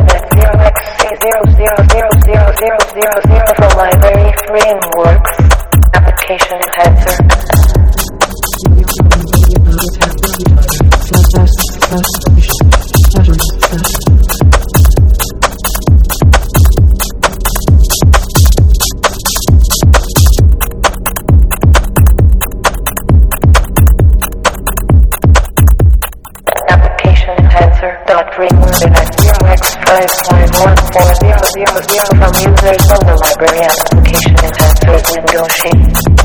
from library frameworks, application enhancer. Application enhancer dot framework at 0x5514000 from users on the library application enhancer window shape.